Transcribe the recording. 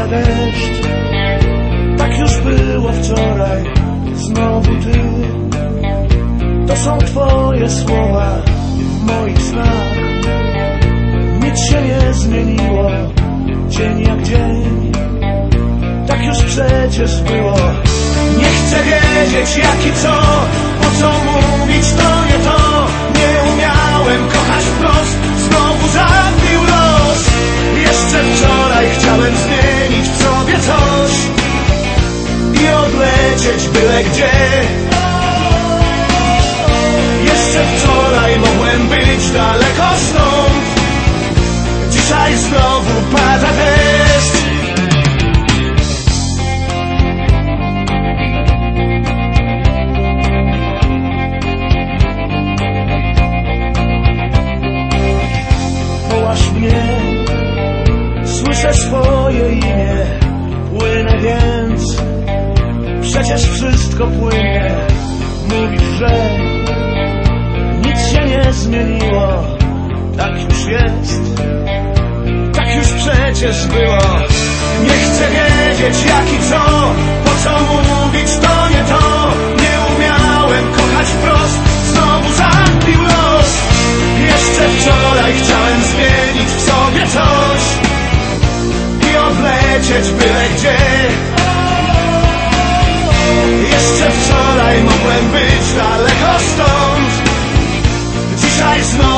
pada deszcz. Tak już było wczoraj, znowu ty. To są twoje słowa w moich snach. Nic się nie zmieniło, dzień jak dzień. Tak już przecież było. Nie chcę wiedzieć jak i co, po co mówić to nie to. Nie umiałem kochać wprost, znowu zabił los. Jeszcze wczoraj chciałem zmienić w sobie coś i odlecieć byle gdzie. Jeszcze wczoraj mogłem być daleko stąd. Dzisiaj znowu pada deszcz. Wołasz mnie, słyszę swoje imię. Płynę więc, przecież wszystko płynie. Mówisz, że nic się nie zmieniło. Tak już jest, tak już przecież było. Nie chcę wiedzieć jak i co, po co mówić to nie to. Nie umiałem kochać wprost, znowu zabił los. Jeszcze wczoraj chciałem zmienić w sobie coś i odlecieć byle gdzie. Jeszcze wczoraj mogłem być daleko stąd. Dzisiaj znowu